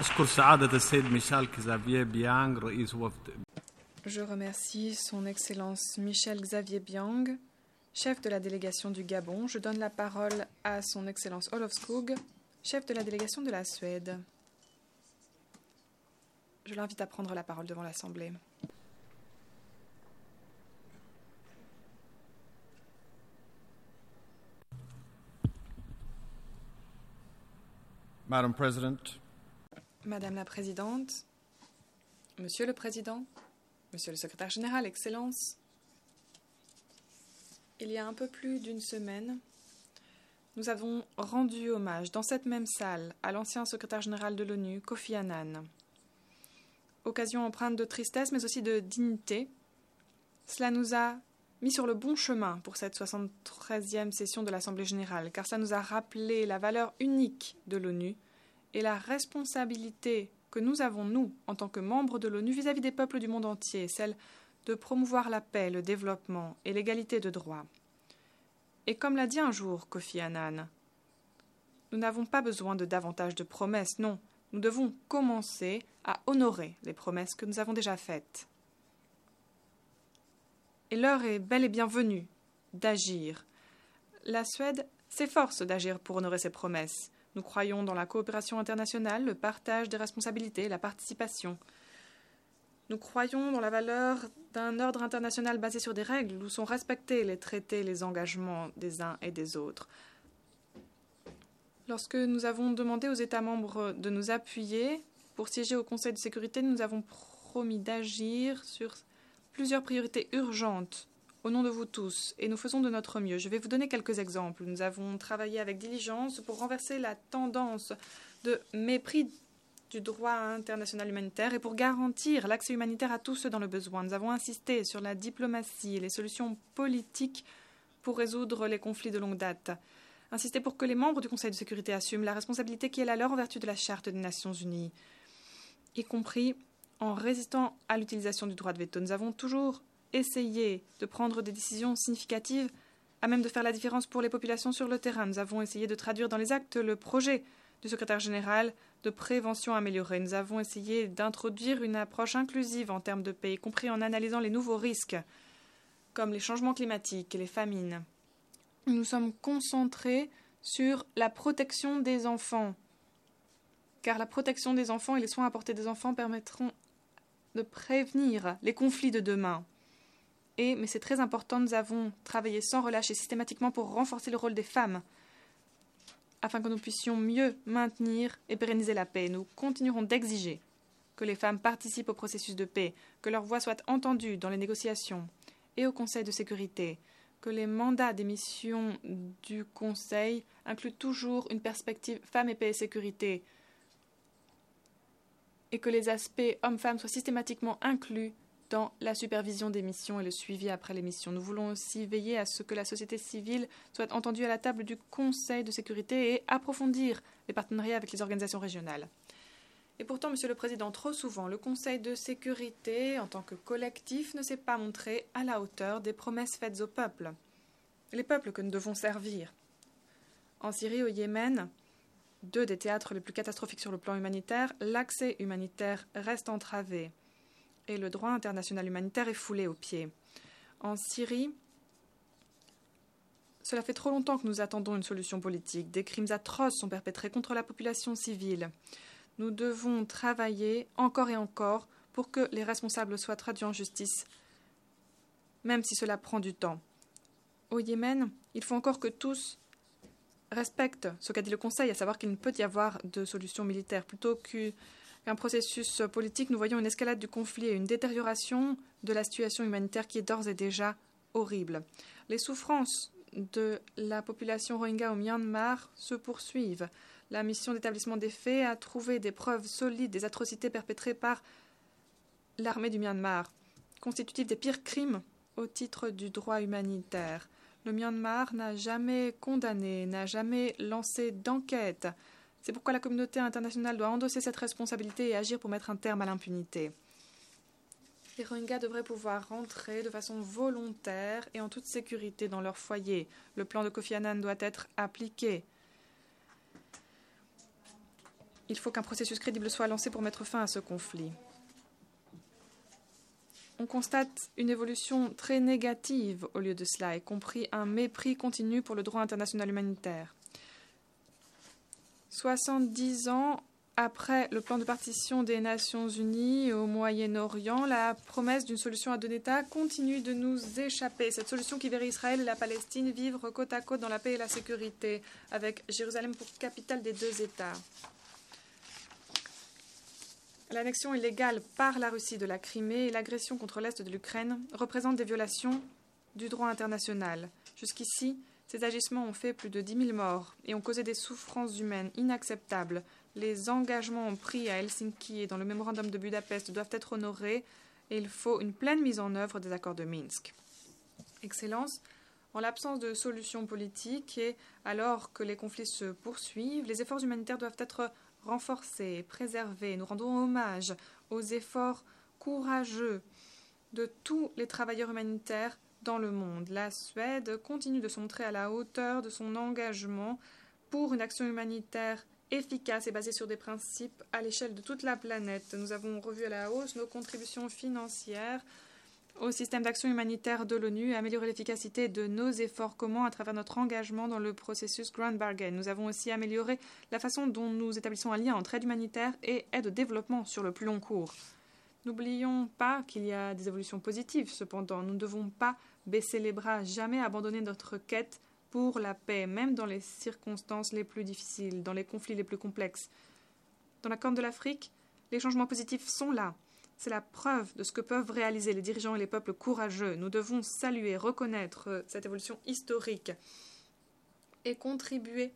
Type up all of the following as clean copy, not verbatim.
أشكر سعادة السيد ميشيل كزافييه بيانغ رئيس وفد. Je remercie son Excellence Michel Xavier Biang, chef de la délégation du Gabon. Je donne la parole à son Excellence Olof Skog, chef de la délégation de la Suède. Je l'invite à prendre la parole devant l'Assemblée. Madam President, Madame la Présidente, Monsieur le Président, Monsieur le Secrétaire Général, Excellences, il y a un peu plus d'une semaine, nous avons rendu hommage dans cette même salle à l'ancien secrétaire général de l'ONU, Kofi Annan. Occasion empreinte de tristesse mais aussi de dignité. Cela nous a mis sur le bon chemin pour cette 73e session de l'Assemblée générale, car ça nous a rappelé la valeur unique de l'ONU et la responsabilité que nous avons, nous, en tant que membres de l'ONU, vis-à-vis des peuples du monde entier, celle de promouvoir la paix, le développement et l'égalité de droits. Et comme l'a dit un jour Kofi Annan, nous n'avons pas besoin de davantage de promesses, non, nous devons commencer à honorer les promesses que nous avons déjà faites. Et l'heure est bel et bien venue d'agir. La Suède s'efforce d'agir pour honorer ses promesses. Nous croyons dans la coopération internationale, le partage des responsabilités, la participation. Nous croyons dans la valeur d'un ordre international basé sur des règles où sont respectés les traités, les engagements des uns et des autres. Lorsque nous avons demandé aux États membres de nous appuyer pour siéger au Conseil de sécurité, nous avons promis d'agir sur plusieurs priorités urgentes au nom de vous tous, et nous faisons de notre mieux. Je vais vous donner quelques exemples. Nous avons travaillé avec diligence pour renverser la tendance de mépris du droit international humanitaire et pour garantir l'accès humanitaire à tous ceux dans le besoin. Nous avons insisté sur la diplomatie et les solutions politiques pour résoudre les conflits de longue date. Insisté pour que les membres du Conseil de sécurité assument la responsabilité qui est la leur en vertu de la Charte des Nations Unies, y compris en résistant à l'utilisation du droit de veto. Nous avons toujours essayé de prendre des décisions significatives à même de faire la différence pour les populations sur le terrain. Nous avons essayé de traduire dans les actes le projet du secrétaire général de prévention améliorée. Nous avons essayé d'introduire une approche inclusive en termes de paix, y compris en analysant les nouveaux risques, comme les changements climatiques et les famines. Nous sommes concentrés sur la protection des enfants, car la protection des enfants et les soins apportés des enfants permettront de prévenir les conflits de demain. Mais c'est très important, nous avons travaillé sans relâche et systématiquement pour renforcer le rôle des femmes, afin que nous puissions mieux maintenir et pérenniser la paix. Nous continuerons d'exiger que les femmes participent au processus de paix, que leur voix soit entendue dans les négociations et au Conseil de sécurité, que les mandats des missions du Conseil incluent toujours une perspective femmes et paix et sécurité, et que les aspects hommes-femmes soient systématiquement inclus dans la supervision des missions et le suivi après les missions. Nous voulons aussi veiller à ce que la société civile soit entendue à la table du Conseil de sécurité et approfondir les partenariats avec les organisations régionales. Et pourtant, Monsieur le Président, trop souvent, le Conseil de sécurité, en tant que collectif, ne s'est pas montré à la hauteur des promesses faites aux peuples. Les peuples que nous devons servir. En Syrie et au Yémen, deux des théâtres les plus catastrophiques sur le plan humanitaire, l'accès humanitaire reste entravé et le droit international humanitaire est foulé aux pieds. En Syrie, cela fait trop longtemps que nous attendons une solution politique. Des crimes atroces sont perpétrés contre la population civile. Nous devons travailler encore et encore pour que les responsables soient traduits en justice, même si cela prend du temps. Au Yémen, il faut encore que tous respectent ce qu'a dit le Conseil, à savoir qu'il ne peut y avoir de solution militaire. Plutôt qu'un processus politique, nous voyons une escalade du conflit et une détérioration de la situation humanitaire qui est d'ores et déjà horrible. Les souffrances de la population Rohingya au Myanmar se poursuivent. La mission d'établissement des faits a trouvé des preuves solides des atrocités perpétrées par l'armée du Myanmar, constitutives des pires crimes au titre du droit humanitaire. Le Myanmar n'a jamais condamné, n'a jamais lancé d'enquête. C'est pourquoi la communauté internationale doit endosser cette responsabilité et agir pour mettre un terme à l'impunité. Les Rohingyas devraient pouvoir rentrer de façon volontaire et en toute sécurité dans leur foyer. Le plan de Kofi Annan doit être appliqué. Il faut qu'un processus crédible soit lancé pour mettre fin à ce conflit. On constate une évolution très négative au lieu de cela, y compris un mépris continu pour le droit international humanitaire. 70 ans après le plan de partition des Nations Unies au Moyen-Orient, la promesse d'une solution à deux États continue de nous échapper. Cette solution qui verrait Israël et la Palestine vivre côte à côte dans la paix et la sécurité, avec Jérusalem pour capitale des deux États. L'annexion illégale par la Russie de la Crimée et l'agression contre l'Est de l'Ukraine représentent des violations du droit international. Jusqu'ici, ces agissements ont fait plus de 10 000 morts et ont causé des souffrances humaines inacceptables. Les engagements pris à Helsinki et dans le mémorandum de Budapest doivent être honorés et il faut une pleine mise en œuvre des accords de Minsk. Excellence, en l'absence de solution politique et alors que les conflits se poursuivent, les efforts humanitaires doivent être renforcés, préservés. Nous rendons hommage aux efforts courageux de tous les travailleurs humanitaires dans le monde. La Suède continue de se montrer à la hauteur de son engagement pour une action humanitaire efficace et basée sur des principes à l'échelle de toute la planète. Nous avons revu à la hausse nos contributions financières au système d'action humanitaire de l'ONU et amélioré l'efficacité de nos efforts communs à travers notre engagement dans le processus Grand Bargain. Nous avons aussi amélioré la façon dont nous établissons un lien entre aide humanitaire et aide au développement sur le plus long cours. N'oublions pas qu'il y a des évolutions positives. Cependant, nous ne devons pas baisser les bras, jamais abandonner notre quête pour la paix, même dans les circonstances les plus difficiles, dans les conflits les plus complexes. Dans la Corne de l'Afrique, les changements positifs sont là. C'est la preuve de ce que peuvent réaliser les dirigeants et les peuples courageux. Nous devons saluer, reconnaître cette évolution historique et contribuer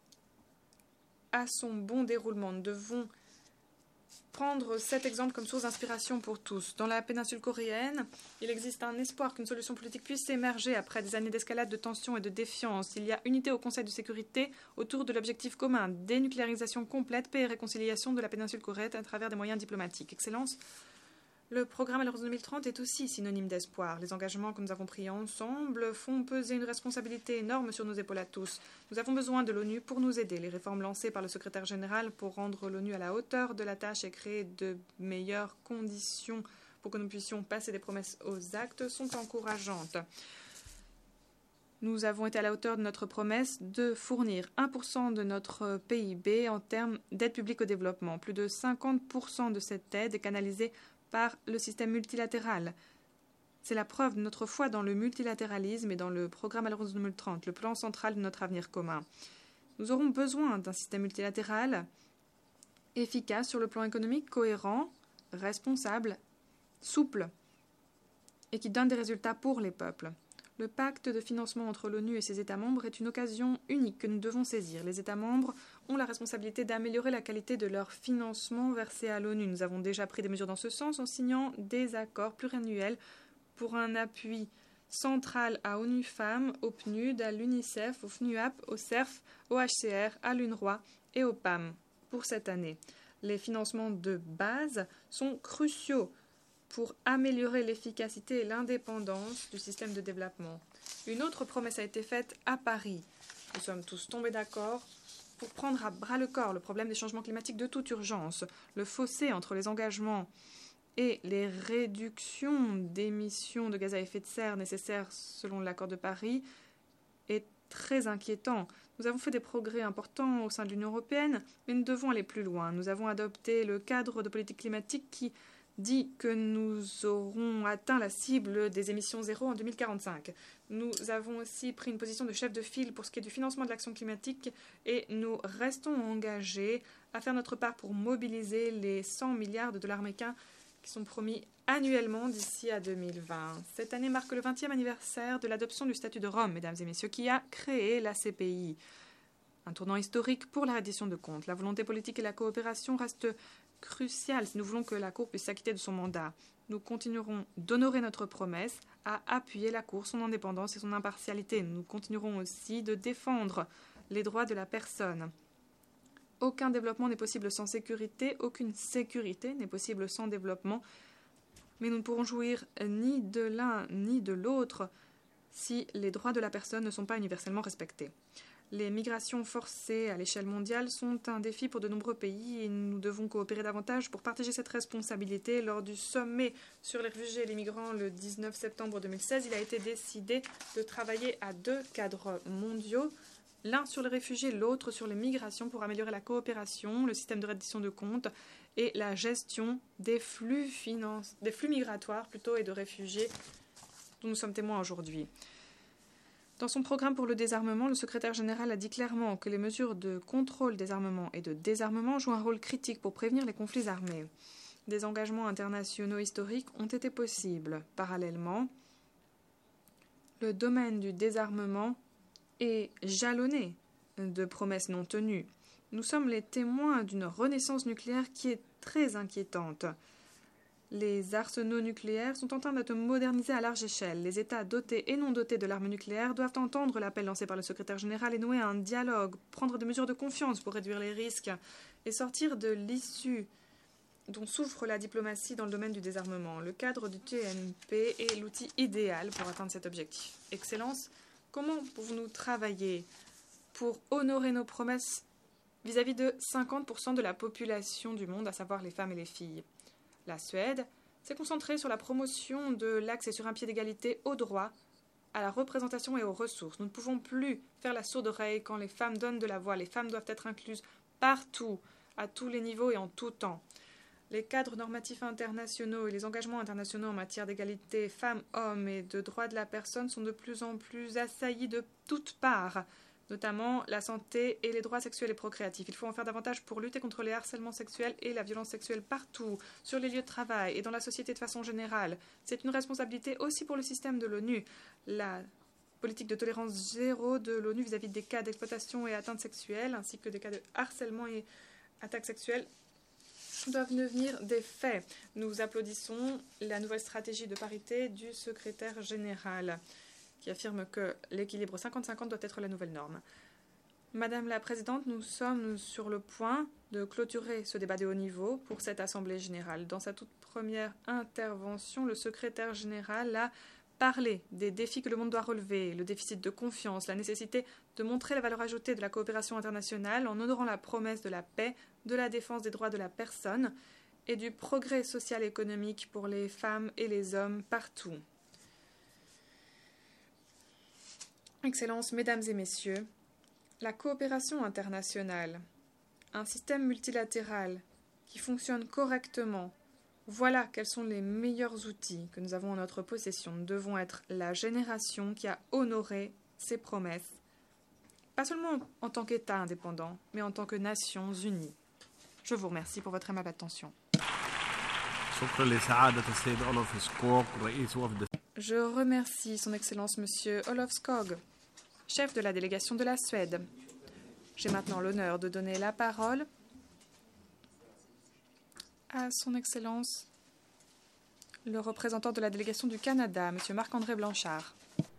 à son bon déroulement. Nous devons prendre cet exemple comme source d'inspiration pour tous. Dans la péninsule coréenne, il existe un espoir qu'une solution politique puisse émerger après des années d'escalade, de tensions et de défiance. Il y a unité au Conseil de sécurité autour de l'objectif commun, dénucléarisation complète, paix et réconciliation de la péninsule coréenne à travers des moyens diplomatiques. Excellence, le programme à l'horizon 2030 est aussi synonyme d'espoir. Les engagements que nous avons pris ensemble font peser une responsabilité énorme sur nos épaules à tous. Nous avons besoin de l'ONU pour nous aider. Les réformes lancées par le secrétaire général pour rendre l'ONU à la hauteur de la tâche et créer de meilleures conditions pour que nous puissions passer des promesses aux actes sont encourageantes. Nous avons été à la hauteur de notre promesse de fournir 1% de notre PIB en termes d'aide publique au développement. Plus de 50% de cette aide est canalisée par le système multilatéral. C'est la preuve de notre foi dans le multilatéralisme et dans le programme à l'horizon 2030, le plan central de notre avenir commun. Nous aurons besoin d'un système multilatéral efficace sur le plan économique, cohérent, responsable, souple et qui donne des résultats pour les peuples. Le pacte de financement entre l'ONU et ses États membres est une occasion unique que nous devons saisir. Les États membres ont la responsabilité d'améliorer la qualité de leur financement versé à l'ONU. Nous avons déjà pris des mesures dans ce sens en signant des accords pluriannuels pour un appui central à ONU Femmes, au PNUD, à l'UNICEF, au FNUAP, au CERF, au HCR, à l'UNRWA et au PAM pour cette année. Les financements de base sont cruciaux pour améliorer l'efficacité et l'indépendance du système de développement. Une autre promesse a été faite à Paris. Nous sommes tous tombés d'accord pour prendre à bras-le-corps le problème des changements climatiques de toute urgence. Le fossé entre les engagements et les réductions d'émissions de gaz à effet de serre nécessaires selon l'accord de Paris est très inquiétant. Nous avons fait des progrès importants au sein de l'Union européenne, mais nous devons aller plus loin. Nous avons adopté le cadre de politique climatique qui dit que nous aurons atteint la cible des émissions zéro en 2045. Nous avons aussi pris une position de chef de file pour ce qui est du financement de l'action climatique et nous restons engagés à faire notre part pour mobiliser les 100 milliards de dollars américains qui sont promis annuellement d'ici à 2020. Cette année marque le 20e anniversaire de l'adoption du statut de Rome, mesdames et messieurs, qui a créé la CPI. Un tournant historique pour la reddition de comptes. La volonté politique et la coopération restent cruciales si nous voulons que la Cour puisse s'acquitter de son mandat. Nous continuerons d'honorer notre promesse à appuyer la Cour, son indépendance et son impartialité. Nous continuerons aussi de défendre les droits de la personne. Aucun développement n'est possible sans sécurité, aucune sécurité n'est possible sans développement, mais nous ne pourrons jouir ni de l'un ni de l'autre si les droits de la personne ne sont pas universellement respectés. Les migrations forcées à l'échelle mondiale sont un défi pour de nombreux pays et nous devons coopérer davantage pour partager cette responsabilité. Lors du sommet sur les réfugiés et les migrants le 19 septembre 2016, il a été décidé de travailler à 2 cadres mondiaux, l'un sur les réfugiés, l'autre sur les migrations, pour améliorer la coopération, le système de reddition de comptes et la gestion des flux migratoires et de réfugiés dont nous sommes témoins aujourd'hui. Dans son programme pour le désarmement, le secrétaire général a dit clairement que les mesures de contrôle des armements et de désarmement jouent un rôle critique pour prévenir les conflits armés. Des engagements internationaux historiques ont été possibles. Parallèlement, le domaine du désarmement est jalonné de promesses non tenues. Nous sommes les témoins d'une renaissance nucléaire qui est très inquiétante. Les arsenaux nucléaires sont en train d'être modernisés à large échelle. Les États dotés et non dotés de l'arme nucléaire doivent entendre l'appel lancé par le secrétaire général et nouer un dialogue, prendre des mesures de confiance pour réduire les risques et sortir de l'issue dont souffre la diplomatie dans le domaine du désarmement. Le cadre du TNP est l'outil idéal pour atteindre cet objectif. Excellence, comment pouvons-nous travailler pour honorer nos promesses vis-à-vis de 50% de la population du monde, à savoir les femmes et les filles? La Suède s'est concentrée sur la promotion de l'accès sur un pied d'égalité aux droits, à la représentation et aux ressources. Nous ne pouvons plus faire la sourde oreille quand les femmes donnent de la voix. Les femmes doivent être incluses partout, à tous les niveaux et en tout temps. Les cadres normatifs internationaux et les engagements internationaux en matière d'égalité femmes-hommes et de droits de la personne sont de plus en plus assaillis de toutes parts, notamment la santé et les droits sexuels et procréatifs. Il faut en faire davantage pour lutter contre les harcèlements sexuels et la violence sexuelle partout, sur les lieux de travail et dans la société de façon générale. C'est une responsabilité aussi pour le système de l'ONU. La politique de tolérance zéro de l'ONU vis-à-vis des cas d'exploitation et atteintes sexuelles, ainsi que des cas de harcèlement et attaques sexuelles, doivent devenir des faits. Nous applaudissons la nouvelle stratégie de parité du secrétaire général, qui affirme que l'équilibre 50-50 doit être la nouvelle norme. Madame la Présidente, nous sommes sur le point de clôturer ce débat de haut niveau pour cette Assemblée générale. Dans sa toute première intervention, le secrétaire général a parlé des défis que le monde doit relever, le déficit de confiance, la nécessité de montrer la valeur ajoutée de la coopération internationale en honorant la promesse de la paix, de la défense des droits de la personne et du progrès social et économique pour les femmes et les hommes partout. Excellences, Mesdames et Messieurs, la coopération internationale, un système multilatéral qui fonctionne correctement, voilà quels sont les meilleurs outils que nous avons en notre possession. Nous devons être la génération qui a honoré ses promesses, pas seulement en tant qu'État indépendant, mais en tant que Nations Unies. Je vous remercie pour votre aimable attention. Je remercie Son Excellence Monsieur Olof Skog, chef de la délégation de la Suède. J'ai maintenant l'honneur de donner la parole à Son Excellence le représentant de la délégation du Canada, Monsieur Marc-André Blanchard.